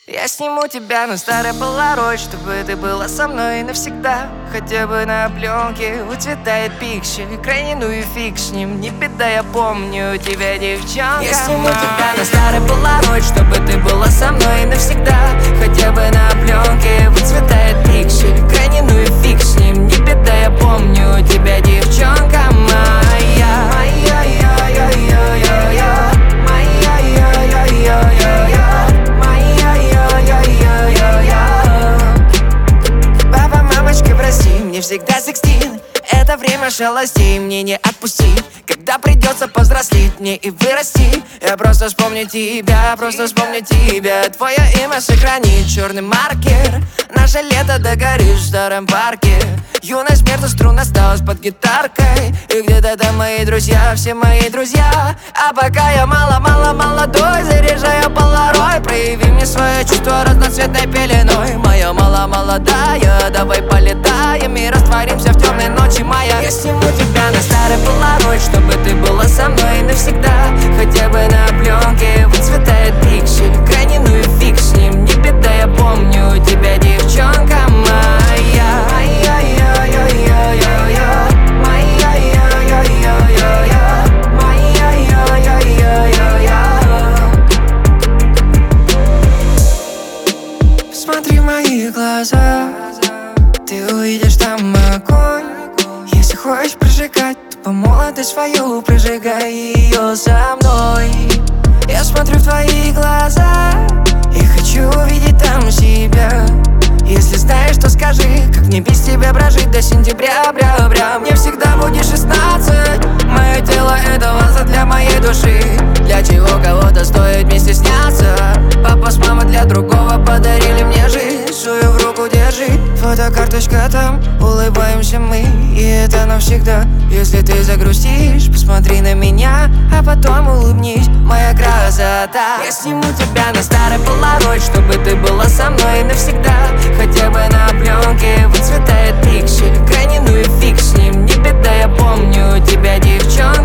Я сниму тебя на старый полароид, чтобы ты была со мной навсегда. Хотя бы на пленке выцветает пиксель, крайне, ну и фиг с ним, не беда, я помню тебя, девчонка. Я сниму тебя на старый полароид, чтобы ты была со мной навсегда. Хотя бы на пленке выцветает пиксель, крайне, ну и фиг с ним, не беда, я помню тебя, девчонка моя. Моя-я-я-я-я-я, моя-я-я-я-я-я. Папа, мамочка, прости, мне всегда секстин. Это время шалостей мне не отпустить. Когда придется повзрослеть мне и вырасти, я просто вспомню тебя, просто вспомню тебя. Твое имя сохранит черный маркер. Наше лето догорит в старом парке. Юность мертва, струн осталась под гитаркой. И где-то там мои друзья, все мои друзья. А пока я мало-мало молодой, заряжаю поларой. Прояви мне свое чувство разноцветной пеленой. Моя мало-молодая, давай полетаем и растворимся в темной ночи моя. Я сниму тебя на старый полароид, чтобы ты была со мной навсегда. Хотя бы на пленке выцветает пиксель, крайне, ну и фиг с ним, не беда, я помню тебя, девчонка моя. Моя-я-я-я-я-я, моя-я-я-я-я-я, моя-я-я-я-я-я. Посмотри в мои глаза, ты увидишь там огонь. Если хочешь прожигать, то по молодость свою прожигай ее со мной. Я смотрю в твои глаза и хочу увидеть там себя. Если знаешь, то скажи, как мне без тебя прожить до сентября, бря-бря. Мне всегда будет 16. Мое тело — это ваза для моей души. Для чего кого-то стоит вместе сняться. Папа с мамой для другого подарили мне жизнь. Свою в руку держи, фотокарточка там. Улыбаемся мы, и это навсегда. Если ты загрустишь, посмотри на меня, а потом улыбнись, моя красота. Я сниму тебя на старый полароид, чтобы ты была со мной навсегда. Хотя бы на пленке выцветает пиксель, крайне, ну и фиг с ним, не беда, я помню тебя, девчонка.